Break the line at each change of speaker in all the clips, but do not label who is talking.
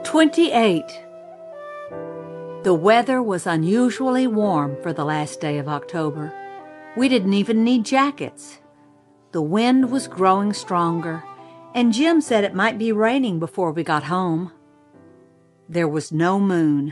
28. The weather was unusually warm for the last day of October. We didn't even need jackets. The wind was growing stronger, and Jim said it might be raining before we got home. There was no moon.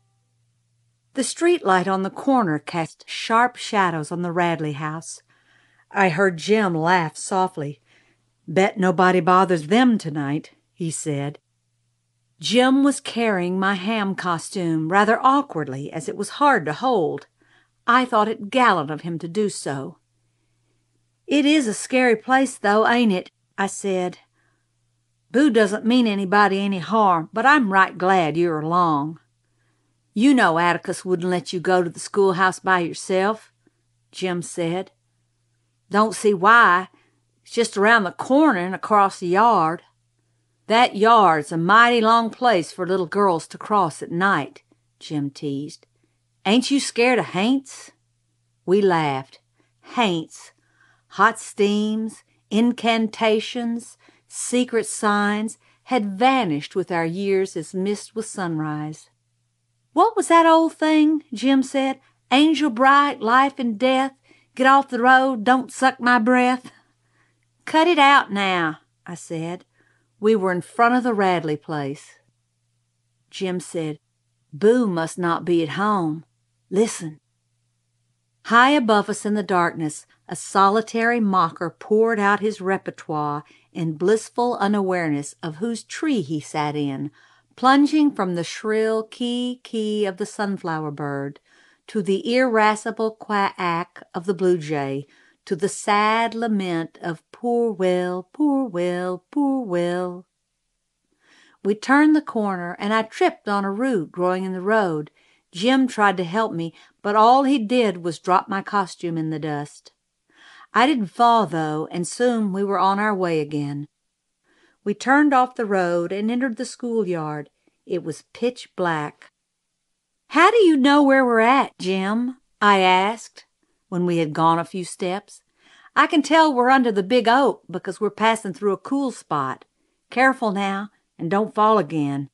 The streetlight on the corner cast sharp shadows on the Radley house. I heard Jim laugh softly. "Bet nobody bothers them tonight," he said. Jim was carrying my ham costume rather awkwardly, as it was hard to hold. I thought it gallant of him to do so. "It is a scary place, though, ain't it?" I said. "Boo doesn't mean anybody any harm, but I'm right glad you're along." "You know Atticus wouldn't let you go to the schoolhouse by yourself," Jim said. "Don't see why. It's just around the corner and across the yard." "That yard's a mighty long place for little girls to cross at night," Jim teased. "Ain't you scared of haints?" We laughed. Haints, hot steams, incantations, secret signs had vanished with our years as mist with sunrise. "What was that old thing?" Jim said. "Angel bright, life and death, get off the road, don't suck my breath." "Cut it out now," I said. We were in front of the Radley place. Jim said, "Boo must not be at home. Listen." High above us in the darkness, a solitary mocker poured out his repertoire in blissful unawareness of whose tree he sat in, plunging from the shrill kee-kee of the sunflower bird to the irascible quack of the blue jay, to the sad lament of "Poor Will, poor Will, poor Will." We turned the corner, and I tripped on a root growing in the road. Jim tried to help me, but all he did was drop my costume in the dust. I didn't fall, though, and soon we were on our way again. We turned off the road and entered the schoolyard. It was pitch black. "How do you know where we're at, Jim?" I asked, when we had gone a few steps. "I can tell we're under the big oak because we're passing through a cool spot. Careful now, and don't fall again."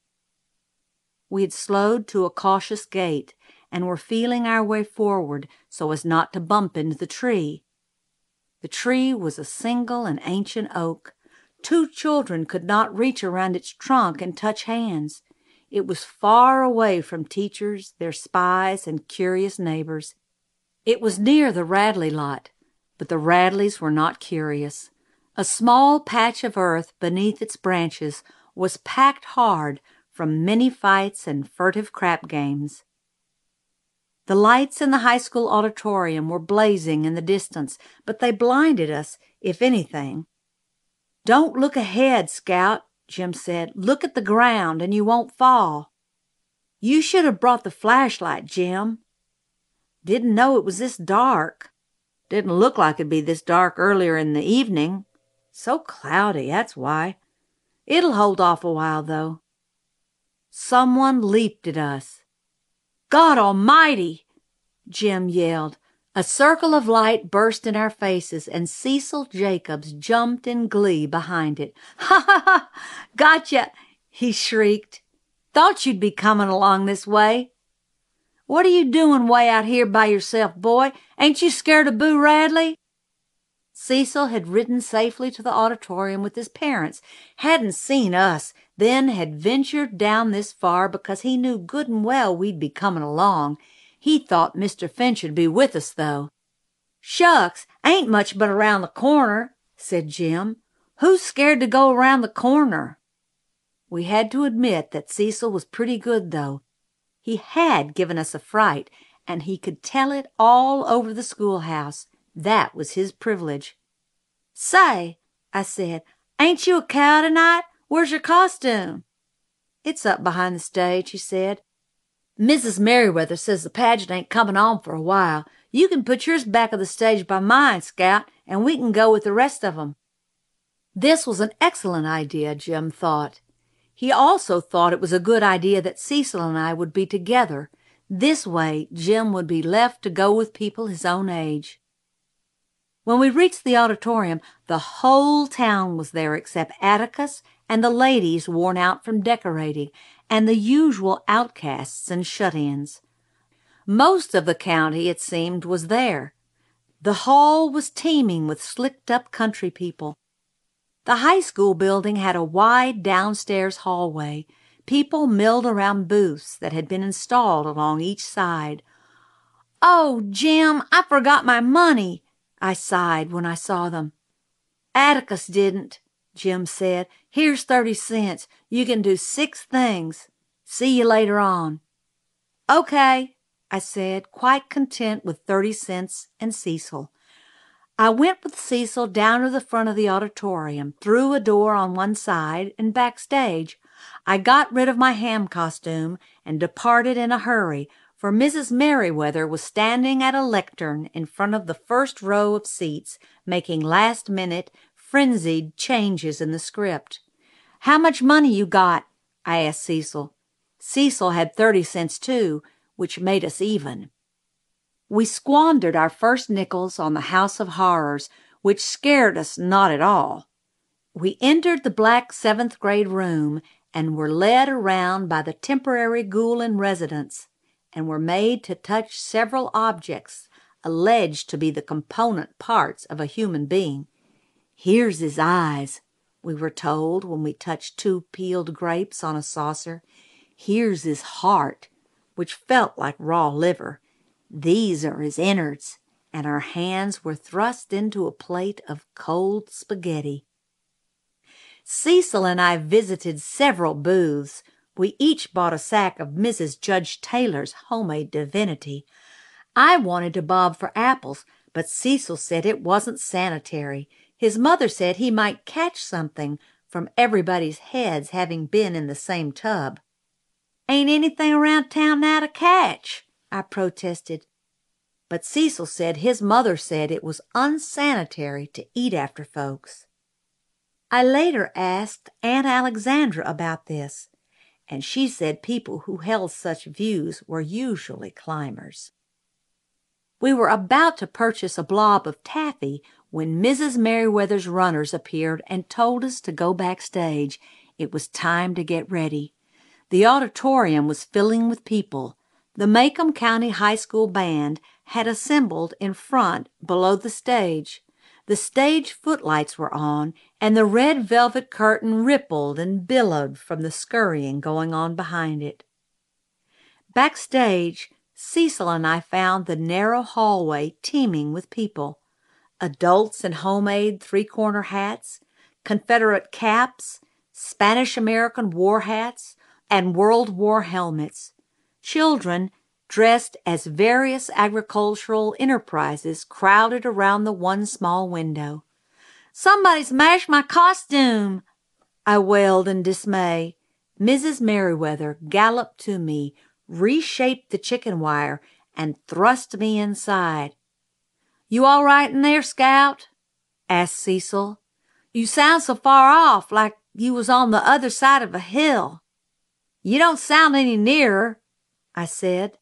We had slowed to a cautious gait and were feeling our way forward so as not to bump into the tree. The tree was a single and ancient oak. 2 children could not reach around its trunk and touch hands. It was far away from teachers, their spies, and curious neighbors. It was near the Radley lot, but the Radleys were not curious. A small patch of earth beneath its branches was packed hard from many fights and furtive crap games. The lights in the high school auditorium were blazing in the distance, but they blinded us, if anything. "Don't look ahead, Scout," Jim said. "Look at the ground, and you won't fall." "You should have brought the flashlight, Jim." "Didn't know it was this dark." "Didn't look like it'd be this dark earlier in the evening." "So cloudy, that's why." "It'll hold off a while, though." Someone leaped at us. "God Almighty!" Jim yelled. A circle of light burst in our faces, and Cecil Jacobs jumped in glee behind it. "Ha ha ha! Gotcha!" he shrieked. "Thought you'd be coming along this way." "What are you doing way out here by yourself, boy? Ain't you scared of Boo Radley?" Cecil had ridden safely to the auditorium with his parents, hadn't seen us, then had ventured down this far because he knew good and well we'd be coming along. He thought Mr. Finch'd be with us, though. "Shucks, ain't much but around the corner," said Jim. "Who's scared to go around the corner?" We had to admit that Cecil was pretty good, though. He had given us a fright, and he could tell it all over the schoolhouse. That was his privilege. "Say," I said, "ain't you a cow tonight? Where's your costume?" "It's up behind the stage," he said. "Mrs. Merriweather says the pageant ain't coming on for a while. You can put yours back of the stage by mine, Scout, and we can go with the rest of 'em." This was an excellent idea, Jim thought. He also thought it was a good idea that Cecil and I would be together. This way, Jim would be left to go with people his own age. When we reached the auditorium, the whole town was there except Atticus and the ladies worn out from decorating, and the usual outcasts and shut-ins. Most of the county, it seemed, was there. The hall was teeming with slicked-up country people. The high school building had a wide downstairs hallway. People milled around booths that had been installed along each side. "Oh, Jim, I forgot my money," I sighed when I saw them. "Atticus didn't," Jim said. "Here's 30 cents. You can do 6 things. See you later on." "Okay," I said, quite content with 30 cents and Cecil. I went with Cecil down to the front of the auditorium, through a door on one side, and backstage. I got rid of my ham costume and departed in a hurry, for Mrs. Merriweather was standing at a lectern in front of the first row of seats, making last-minute, frenzied changes in the script. "How much money you got?" I asked Cecil. Cecil had 30 cents too, which made us even. We squandered our first nickels on the House of Horrors, which scared us not at all. We entered the black 7th grade room and were led around by the temporary ghoul in residence, and were made to touch several objects alleged to be the component parts of a human being. "Here's his eyes," we were told when we touched 2 peeled grapes on a saucer. "Here's his heart," which felt like raw liver. "These are his innards," and our hands were thrust into a plate of cold spaghetti. Cecil and I visited several booths. We each bought a sack of Mrs. Judge Taylor's homemade divinity. I wanted to bob for apples, but Cecil said it wasn't sanitary. His mother said he might catch something from everybody's heads having been in the same tub. "Ain't anything around town now to catch," I protested. But Cecil said his mother said it was unsanitary to eat after folks. I later asked Aunt Alexandra about this, and she said people who held such views were usually climbers. We were about to purchase a blob of taffy when Mrs. Merriweather's runners appeared and told us to go backstage. It was time to get ready. The auditorium was filling with people. The Macomb County High School Band had assembled in front below the stage. The stage footlights were on, and the red velvet curtain rippled and billowed from the scurrying going on behind it. Backstage, Cecil and I found the narrow hallway teeming with people. Adults in homemade 3-corner hats, Confederate caps, Spanish-American war hats, and World War helmets. Children dressed as various agricultural enterprises crowded around the one small window. "Somebody smashed my costume!" I wailed in dismay. Mrs. Merriweather galloped to me, reshaped the chicken wire, and thrust me inside. "You all right in there, Scout?" asked Cecil. "You sound so far off, like you was on the other side of a hill." "You don't sound any nearer," I said.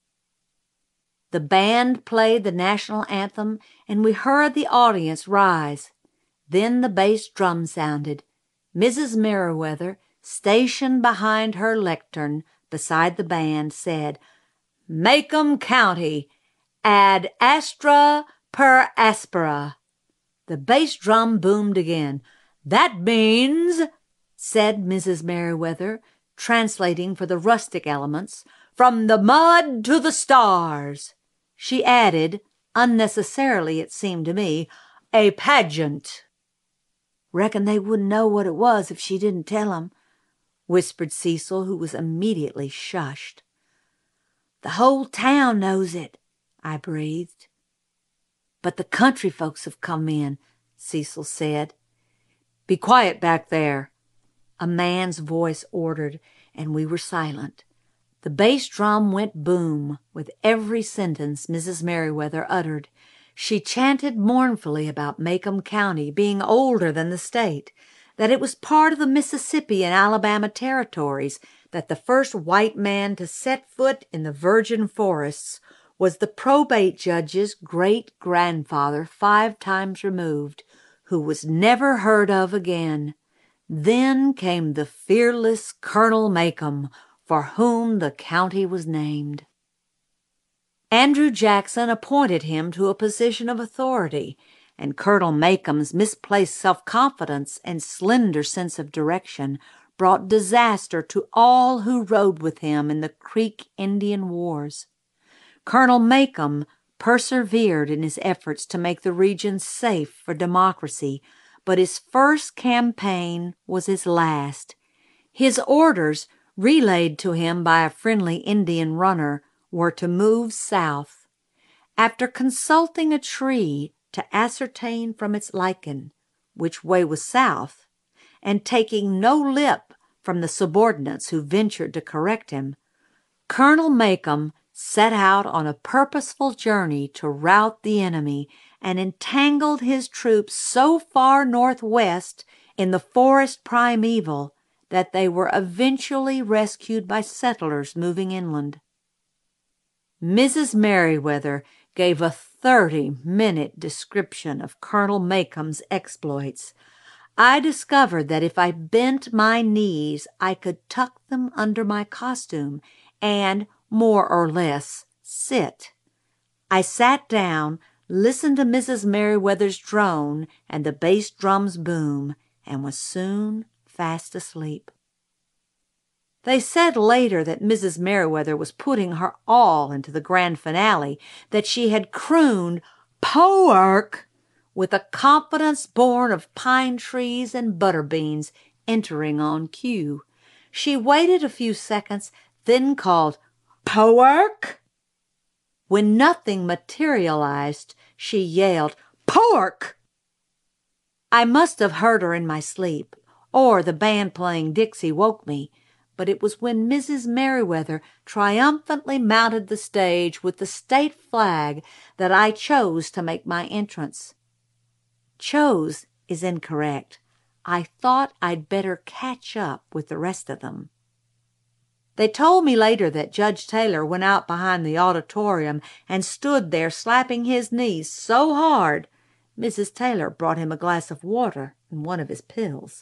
The band played the national anthem, and we heard the audience rise. Then the bass drum sounded. Mrs. Merriweather, stationed behind her lectern beside the band, said, "Macomb County, ad astra per aspera." The bass drum boomed again. "That means," said Mrs. Merriweather, translating for the rustic elements, "from the mud to the stars." She added, unnecessarily it seemed to me, "a pageant." "Reckon they wouldn't know what it was if she didn't tell 'em," whispered Cecil, who was immediately shushed. "The whole town knows it," I breathed. "But the country folks have come in," Cecil said. "Be quiet back there," a man's voice ordered, and we were silent. The bass drum went boom with every sentence Mrs. Merriweather uttered. She chanted mournfully about Macomb County being older than the state, that it was part of the Mississippi and Alabama territories, that the first white man to set foot in the virgin forests was the probate judge's great-grandfather 5 times removed, who was never heard of again. Then came the fearless Colonel Macomb, for whom the county was named. Andrew Jackson appointed him to a position of authority, and Colonel Macomb's misplaced self-confidence and slender sense of direction brought disaster to all who rode with him in the Creek Indian Wars. Colonel Macomb persevered in his efforts to make the region safe for democracy, but his first campaign was his last. His orders, relayed to him by a friendly Indian runner, were to move south. After consulting a tree to ascertain from its lichen which way was south, and taking no lip from the subordinates who ventured to correct him, Colonel Macomb set out on a purposeful journey to rout the enemy and entangled his troops so far northwest in the forest primeval that they were eventually rescued by settlers moving inland. Mrs. Merriweather gave a 30-minute description of Colonel Macomb's exploits. I discovered that if I bent my knees, I could tuck them under my costume and, more or less, sit. I sat down, listened to Mrs. Merriweather's drone and the bass drum's boom, and was soon fast asleep. They said later that Mrs. Merriweather was putting her all into the grand finale, that she had crooned "Poark" with a confidence born of pine trees and butter beans entering on cue. She waited a few seconds, then called "Poark." When nothing materialized, she yelled, "Pork!" I must have heard her in my sleep, or the band playing Dixie woke me, but it was when Mrs. Merriweather triumphantly mounted the stage with the state flag that I chose to make my entrance. Chose is incorrect. I thought I'd better catch up with the rest of them. They told me later that Judge Taylor went out behind the auditorium and stood there slapping his knees so hard Mrs. Taylor brought him a glass of water and one of his pills.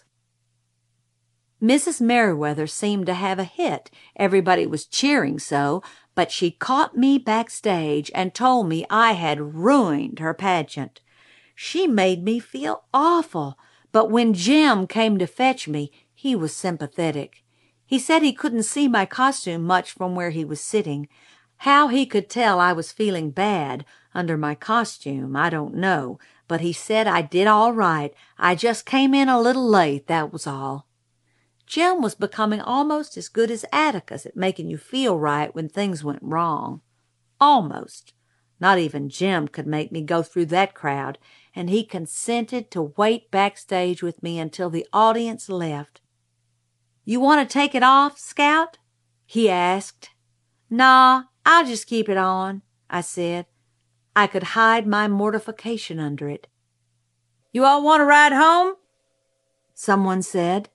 Mrs. Merriweather seemed to have a hit. Everybody was cheering so, but she caught me backstage and told me I had ruined her pageant. She made me feel awful, but when Jim came to fetch me, he was sympathetic. He said he couldn't see my costume much from where he was sitting. How he could tell I was feeling bad under my costume, I don't know, but he said I did all right. I just came in a little late, that was all. Jim was becoming almost as good as Atticus at making you feel right when things went wrong. Almost. Not even Jim could make me go through that crowd, and he consented to wait backstage with me until the audience left. "You want to take it off, Scout?" he asked. "Nah, I'll just keep it on," I said. I could hide my mortification under it. "You all want to ride home?" someone said.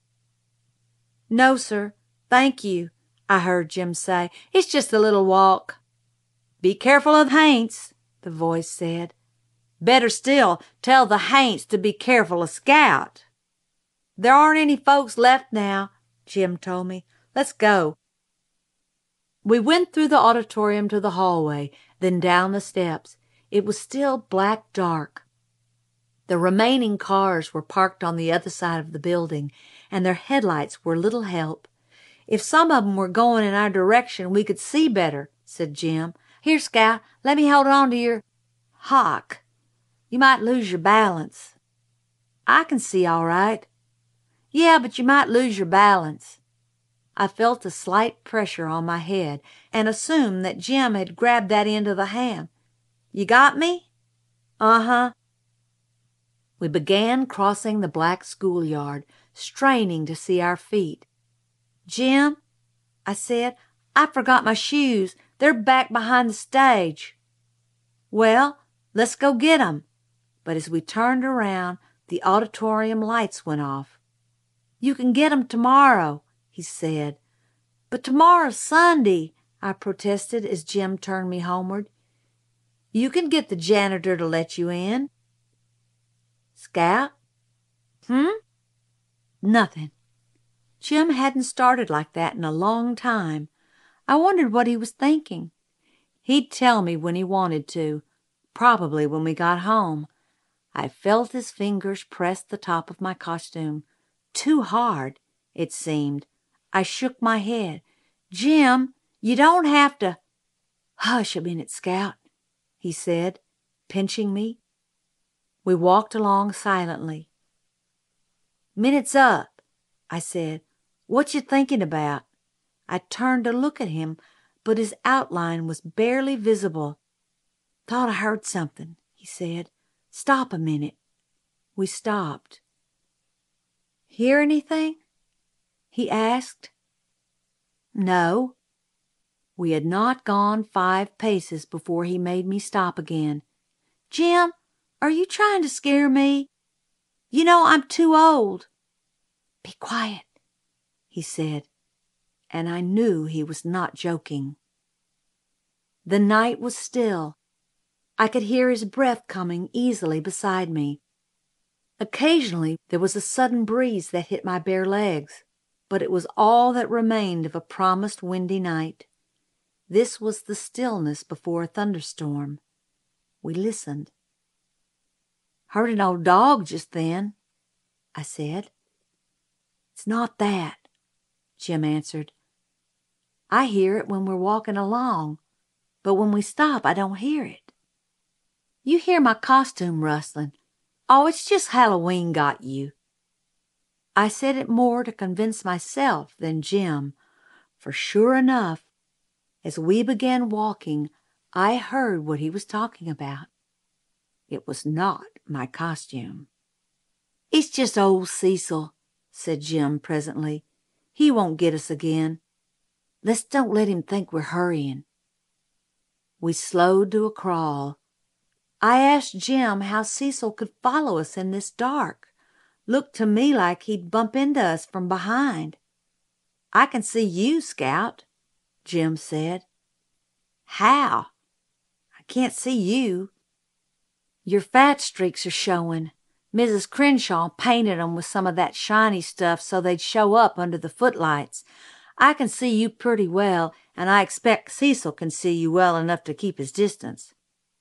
"No, sir, thank you," I heard Jim say. "It's just a little walk." "Be careful of the Haints," the voice said. "Better still, tell the Haints to be careful of Scout." "There aren't any folks left now," Jim told me. "Let's go." We went through the auditorium to the hallway, then down the steps. It was still black dark. The remaining cars were parked on the other side of the building, and their headlights were little help. "If some of 'em were going in our direction, we could see better," said Jim. "Here, Scout, let me hold on to your hock. You might lose your balance." "I can see all right." "Yeah, but you might lose your balance." I felt a slight pressure on my head and assumed that Jim had grabbed that end of the ham. "You got me?" "Uh-huh." We began crossing the black schoolyard, straining to see our feet. "Jim," I said, "I forgot my shoes. They're back behind the stage." "Well, let's go get 'em." But as we turned around, the auditorium lights went off. "You can get 'em tomorrow," he said. "But tomorrow's Sunday," I protested as Jim turned me homeward. "You can get the janitor to let you in." "Scout?" Nothing. Jim hadn't started like that in a long time. I wondered what he was thinking. He'd tell me when he wanted to, probably when we got home. I felt his fingers press the top of my costume. Too hard, it seemed. I shook my head. "Jim, you don't have to—" "Hush a minute, Scout," he said, pinching me. We walked along silently. "Minute's up," I said. "What you thinking about?" I turned to look at him, but his outline was barely visible. "Thought I heard something," he said. "Stop a minute." We stopped. "Hear anything?" he asked. "No." We had not gone 5 paces before he made me stop again. "Jim, are you trying to scare me? You know I'm too old." "Be quiet," he said, and I knew he was not joking. The night was still. I could hear his breath coming easily beside me. Occasionally there was a sudden breeze that hit my bare legs, but it was all that remained of a promised windy night. This was the stillness before a thunderstorm. We listened. "Heard an old dog just then," I said. "It's not that," Jim answered. "I hear it when we're walking along, but when we stop I don't hear it. You hear my costume rustling. Oh, it's just Halloween got you." I said it more to convince myself than Jim, for sure enough, as we began walking, I heard what he was talking about. It was not my costume. "It's just old Cecil," said Jim presently. "He won't get us again. Let's don't let him think we're hurrying." We slowed to a crawl. I asked Jim how Cecil could follow us in this dark. Looked to me like he'd bump into us from behind. "I can see you, Scout," Jim said. "How? I can't see you." "Your fat streaks are showing. Mrs. Crenshaw painted 'em with some of that shiny stuff so they'd show up under the footlights. I can see you pretty well, and I expect Cecil can see you well enough to keep his distance."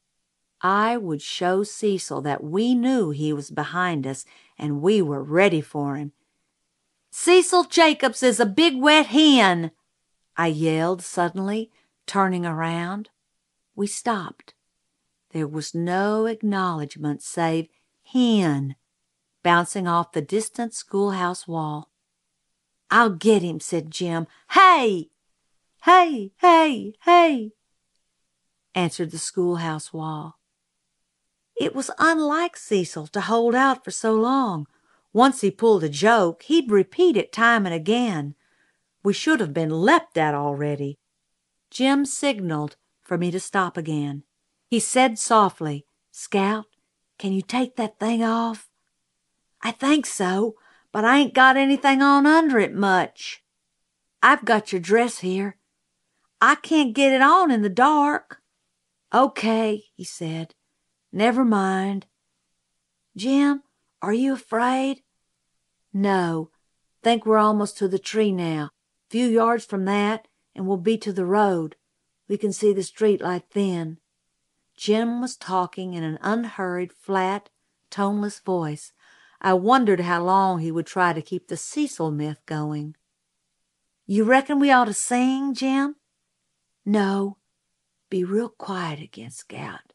I would show Cecil that we knew he was behind us and we were ready for him. "Cecil Jacobs is a big wet hen," I yelled suddenly, turning around. We stopped. There was no acknowledgment save "hen" bouncing off the distant schoolhouse wall. "I'll get him," said Jim. "Hey! Hey! Hey! Hey!" answered the schoolhouse wall. It was unlike Cecil to hold out for so long. Once he pulled a joke, he'd repeat it time and again. We should have been leapt at already. Jim signaled for me to stop again. He said softly, "Scout, can you take that thing off?" "I think so, but I ain't got anything on under it much." "I've got your dress here." "I can't get it on in the dark." "Okay," he said. "Never mind." "Jim, are you afraid?" "No. Think we're almost to the tree now. Few yards from that, and we'll be to the road. We can see the street light then." Jim was talking in an unhurried, flat, toneless voice. I wondered how long he would try to keep the Cecil myth going. "You reckon we ought to sing, Jim?" "No. Be real quiet again, Scout."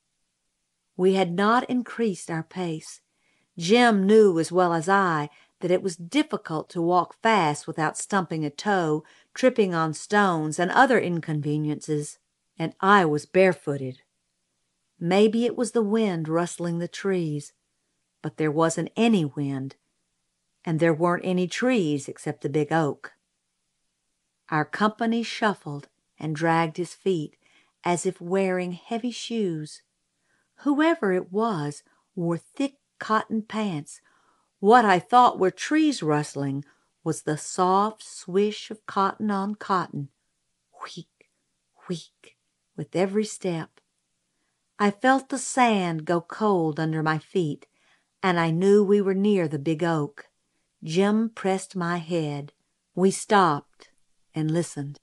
We had not increased our pace. Jim knew as well as I that it was difficult to walk fast without stumping a toe, tripping on stones, and other inconveniences, and I was barefooted. Maybe it was the wind rustling the trees, but there wasn't any wind, and there weren't any trees except the big oak. Our company shuffled and dragged his feet as if wearing heavy shoes. Whoever it was wore thick cotton pants. What I thought were trees rustling was the soft swish of cotton on cotton, wheek, wheek, with every step. I felt the sand go cold under my feet, and I knew we were near the big oak. Jim pressed my head. We stopped and listened.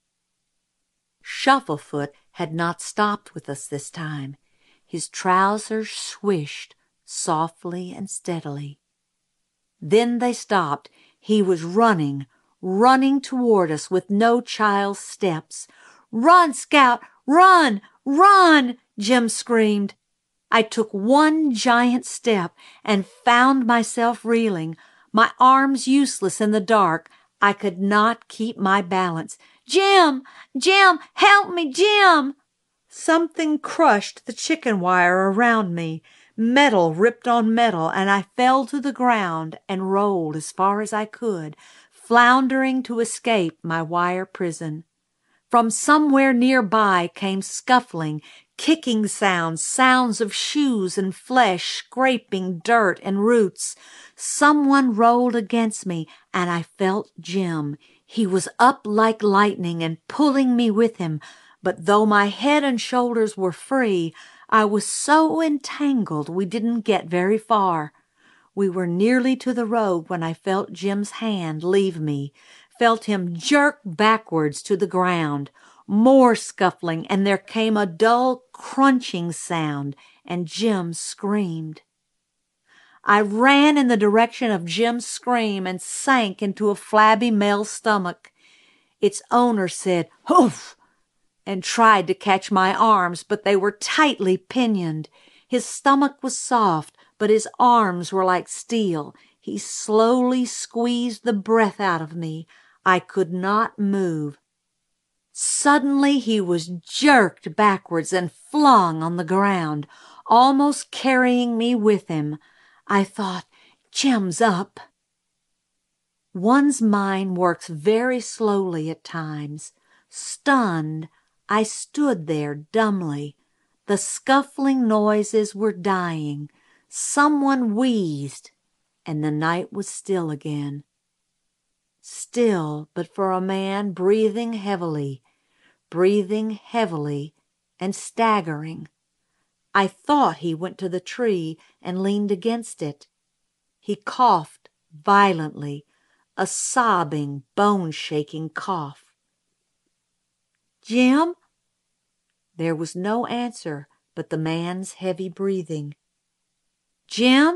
Shufflefoot had not stopped with us this time. His trousers swished softly and steadily. Then they stopped. He was running toward us with no child's steps. "Run, Scout! Run! Run!" Jim screamed. I took one giant step and found myself reeling, my arms useless in the dark. I could not keep my balance. "Jim! Jim! Help me, Jim!" Something crushed the chicken wire around me. Metal ripped on metal, and I fell to the ground and rolled as far as I could, floundering to escape my wire prison. From somewhere nearby came scuffling, kicking sounds of shoes and flesh scraping dirt and roots. Someone rolled against me, and I felt Jim. He was up like lightning and pulling me with him, but though my head and shoulders were free, I was so entangled we didn't get very far. We were nearly to the road when I felt Jim's hand leave me, felt him jerk backwards to the ground. More scuffling, and there came a dull crunching sound, and Jim screamed. I ran in the direction of Jim's scream and sank into a flabby male stomach. Its owner said, "Hoof!" and tried to catch my arms, but they were tightly pinioned. His stomach was soft, but his arms were like steel. He slowly squeezed the breath out of me. I could not move. Suddenly he was jerked backwards and flung on the ground, almost carrying me with him. I thought, Jim's up. One's mind works very slowly at times. Stunned, I stood there dumbly. The scuffling noises were dying. Someone wheezed, and the night was still again. Still, but for a man breathing heavily and staggering. I thought he went to the tree and leaned against it. He coughed violently, a sobbing, bone-shaking cough. "Jim?" There was no answer but the man's heavy breathing. "Jim?"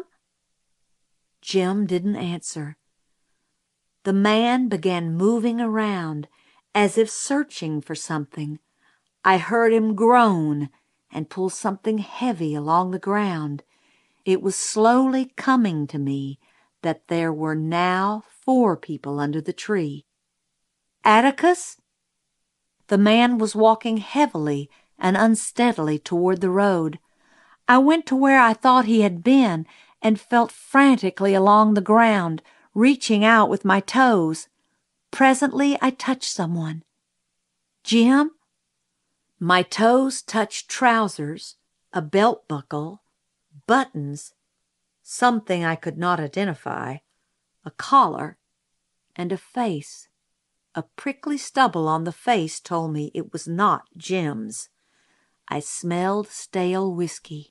Jim didn't answer. The man began moving around, as if searching for something. I heard him groan and pull something heavy along the ground. It was slowly coming to me that there were now 4 people under the tree. "Atticus?" The man was walking heavily and unsteadily toward the road. I went to where I thought he had been and felt frantically along the ground, reaching out with my toes. Presently I touched someone. "Jim?" My toes touched trousers, a belt buckle, buttons, something I could not identify, a collar, and a face. A prickly stubble on the face told me it was not Jim's. I smelled stale whiskey.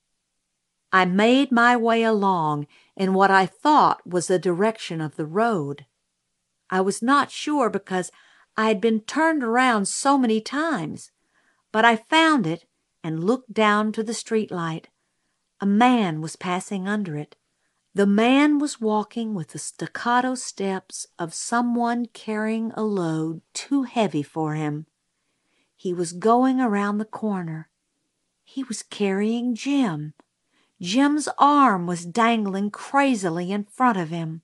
I made my way along in what I thought was the direction of the road. I was not sure because I had been turned around so many times, but I found it and looked down to the street light. A man was passing under it. The man was walking with the staccato steps of someone carrying a load too heavy for him. He was going around the corner. He was carrying Jim. Jim's arm was dangling crazily in front of him.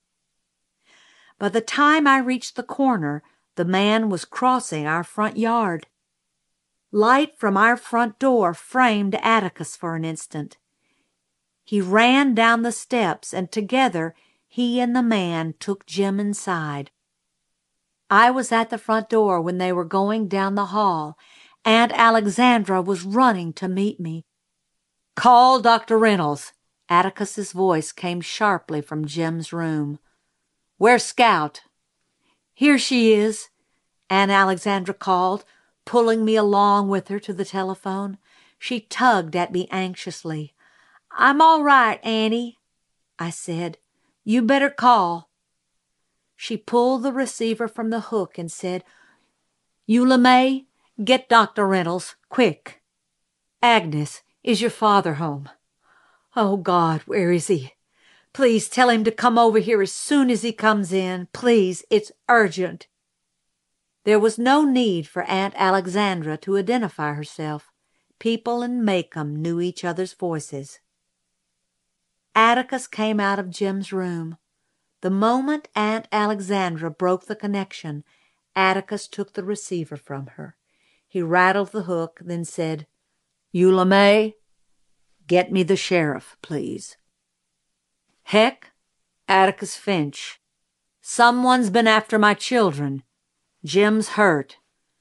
By the time I reached the corner, the man was crossing our front yard. Light from our front door framed Atticus for an instant. He ran down the steps, and together he and the man took Jim inside. I was at the front door when they were going down the hall. Aunt Alexandra was running to meet me. "Call Dr. Reynolds." Atticus's voice came sharply from Jim's room. "Where's Scout?" "Here she is," Aunt Alexandra called, pulling me along with her to the telephone. She tugged at me anxiously. "I'm all right, Auntie," I said. "You better call." She pulled the receiver from the hook and said, "Eula May, get Dr. Reynolds, quick. Agnes, is your father home? Oh, God, where is he? Please tell him to come over here as soon as he comes in. Please, it's urgent." There was no need for Aunt Alexandra to identify herself. People in Macomb knew each other's voices. Atticus came out of Jim's room. The moment Aunt Alexandra broke the connection, Atticus took the receiver from her. He rattled the hook, then said, "Eula May, get me the sheriff, please." "Heck, Atticus Finch. Someone's been after my children. Jim's hurt.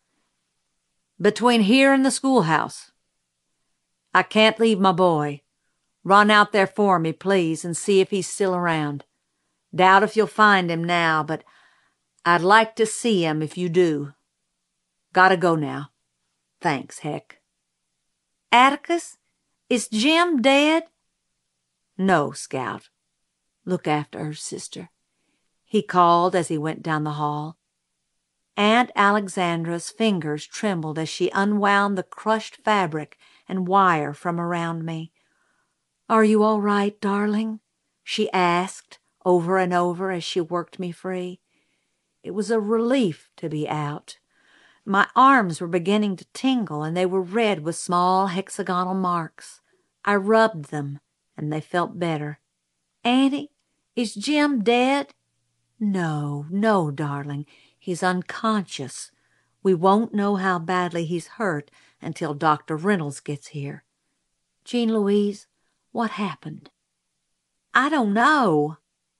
Between here and the schoolhouse. I can't leave my boy. Run out there for me, please, and see if he's still around. Doubt if you'll find him now, but I'd like to see him if you do. Gotta go now. Thanks, Heck." "Atticus, is Jim dead?" "No, Scout. Look after her, sister," he called as he went down the hall. Aunt Alexandra's fingers trembled as she unwound the crushed fabric and wire from around me. "Are you all right, darling?" she asked over and over as she worked me free. It was a relief to be out. My arms were beginning to tingle, and they were red with small hexagonal marks. I rubbed them, and they felt better. "Auntie, is Jim dead?" "No, no, darling. He's unconscious. We won't know how badly he's hurt until Dr. Reynolds gets here. Jean Louise, what happened?" "I don't know."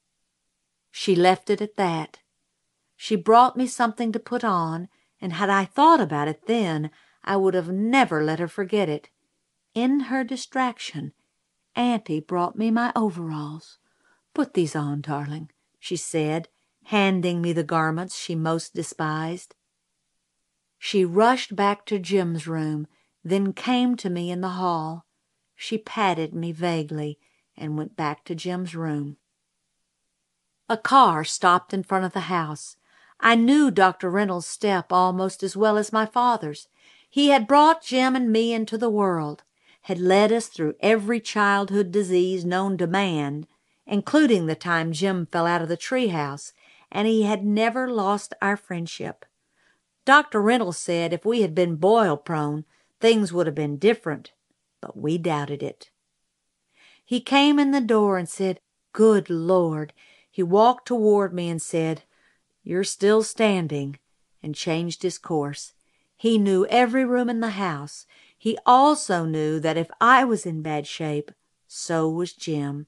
She left it at that. She brought me something to put on, and had I thought about it then, I would have never let her forget it. In her distraction, Auntie brought me my overalls. "Put these on, darling," she said, handing me the garments she most despised. She rushed back to Jim's room, then came to me in the hall. She patted me vaguely and went back to Jim's room. A car stopped in front of the house. I knew Dr. Reynolds' step almost as well as my father's. He had brought Jim and me into the world, had led us through every childhood disease known to man, including the time Jim fell out of the treehouse, and he had never lost our friendship. Dr. Reynolds said if we had been boil-prone, things would have been different, but we doubted it. He came in the door and said, "Good Lord." He walked toward me and said, "You're still standing," and changed his course. He knew every room in the house. He also knew that if I was in bad shape, so was Jim.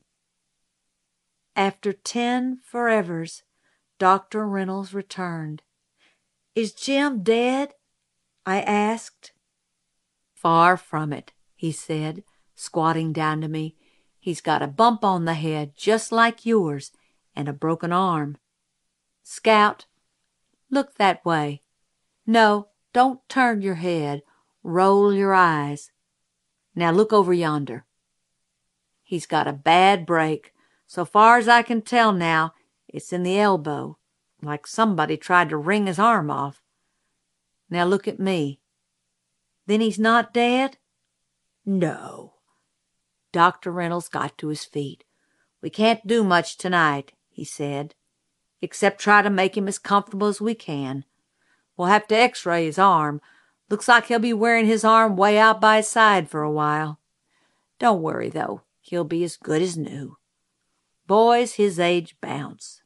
After 10 forevers, Dr. Reynolds returned. "Is Jim dead?" I asked. "Far from it," he said, squatting down to me. "He's got a bump on the head, just like yours, and a broken arm. Scout, look that way. No, don't turn your head. Roll your eyes. Now look over yonder. He's got a bad break. So far as I can tell now, it's in the elbow, like somebody tried to wring his arm off. Now look at me. Then he's not dead?" "No." Dr. Reynolds got to his feet. "We can't do much tonight," he said, "except try to make him as comfortable as we can. We'll have to x-ray his arm. Looks like he'll be wearing his arm way out by his side for a while. Don't worry, though. He'll be as good as new. Boys his age bounce."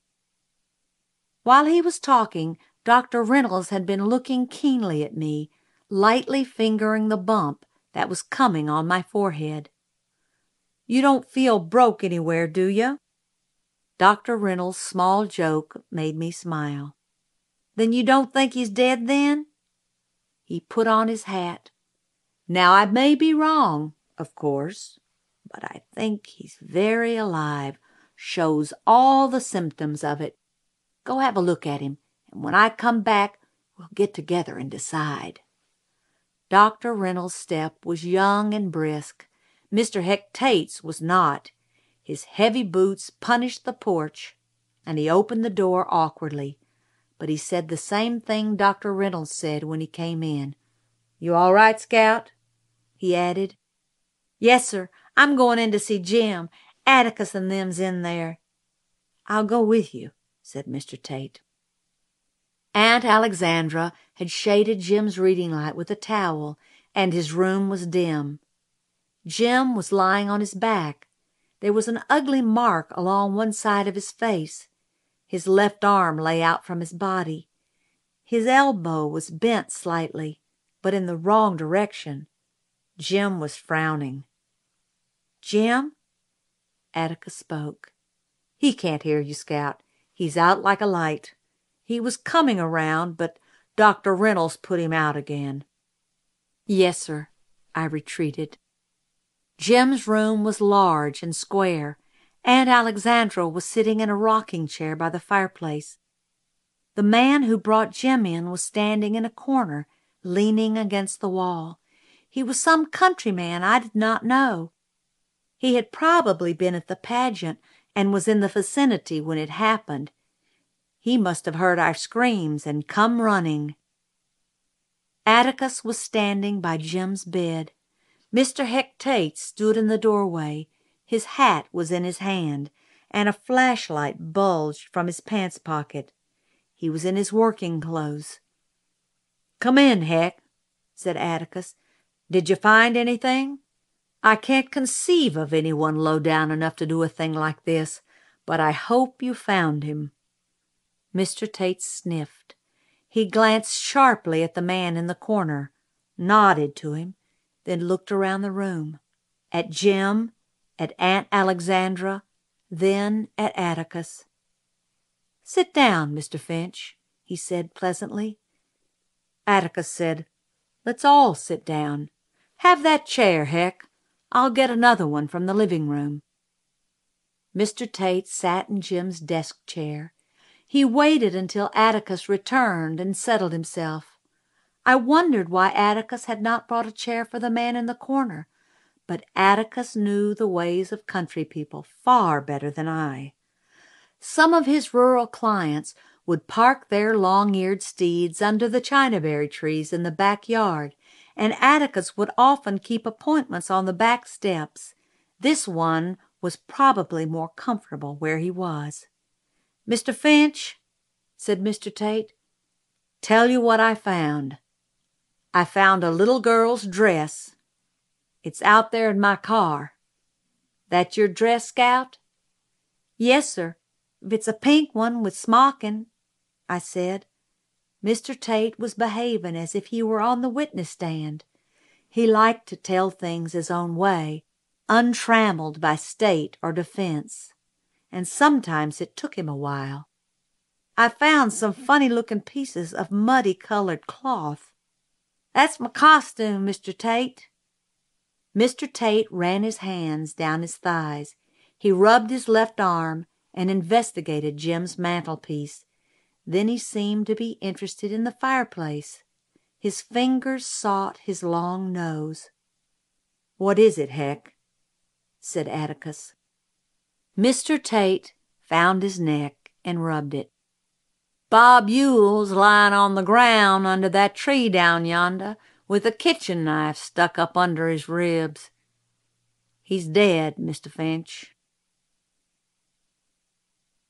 While he was talking, Dr. Reynolds had been looking keenly at me, lightly fingering the bump that was coming on my forehead. "You don't feel broke anywhere, do you?" Dr. Reynolds' small joke made me smile. "Then you don't think he's dead, then?" He put on his hat. "Now, I may be wrong, of course, but I think he's very alive. Shows all the symptoms of it. Go have a look at him, and when I come back, we'll get together and decide." Dr. Reynolds' step was young and brisk. Mr. Heck Tate's was not. His heavy boots punished the porch. and he opened the door awkwardly. But he said the same thing Dr. Reynolds said when he came in. "You all right, Scout?" he added. "Yes, sir. I'm going in to see Jim. Atticus and them's in there." "I'll go with you," said Mr. Tate. Aunt Alexandra had shaded Jim's reading light with a towel, and his room was dim. Jim was lying on his back. There was an ugly mark along one side of his face. His left arm lay out from his body. His elbow was bent slightly, but in the wrong direction. Jim was frowning. "Jim?" Atticus spoke. "He can't hear you, Scout. He's out like a light. He was coming around, but Dr. Reynolds put him out again." "Yes, sir," I retreated. Jim's room was large and square. Aunt Alexandra was sitting in a rocking chair by the fireplace. The man who brought Jim in was standing in a corner, leaning against the wall. He was some countryman I did not know. He had probably been at the pageant and was in the vicinity when it happened. He must have heard our screams and come running. Atticus was standing by Jim's bed. Mr. Heck Tate stood in the doorway. His hat was in his hand, and a flashlight bulged from his pants pocket. He was in his working clothes. "Come in, Heck," said Atticus. "Did you find anything? I can't conceive of anyone low down enough to do a thing like this, but I hope you found him." Mr. Tate sniffed. He glanced sharply at the man in the corner, nodded to him, then looked around the room, at Jim, at Aunt Alexandra, then at Atticus. "Sit down, Mr. Finch," he said pleasantly. Atticus said, "Let's all sit down. Have that chair, Heck. I'll get another one from the living room." Mr. Tate sat in Jim's desk chair. He waited until Atticus returned and settled himself. I wondered why Atticus had not brought a chair for the man in the corner, but Atticus knew the ways of country people far better than I. Some of his rural clients would park their long-eared steeds under the chinaberry trees in the backyard, and Atticus would often keep appointments on the back steps. This one was probably more comfortable where he was. "Mr. Finch," said Mr. Tate, "tell you what I found. I found a little girl's dress. It's out there in my car. That your dress, Scout?" "Yes, sir, if it's a pink one with smocking," I said. Mr. Tate was behaving as if he were on the witness stand. He liked to tell things his own way, untrammeled by state or defense, and sometimes it took him a while. "I found some funny-looking pieces of muddy-colored cloth. That's my costume, Mr. Tate." Mr. Tate ran his hands down his thighs. He rubbed his left arm and investigated Jim's mantelpiece. Then he seemed to be interested in the fireplace. His fingers sought his long nose. "What is it, Heck?" said Atticus. Mr. Tate found his neck and rubbed it. "Bob Yule's lying on the ground under that tree down yonder with a kitchen knife stuck up under his ribs. He's dead, Mr. Finch."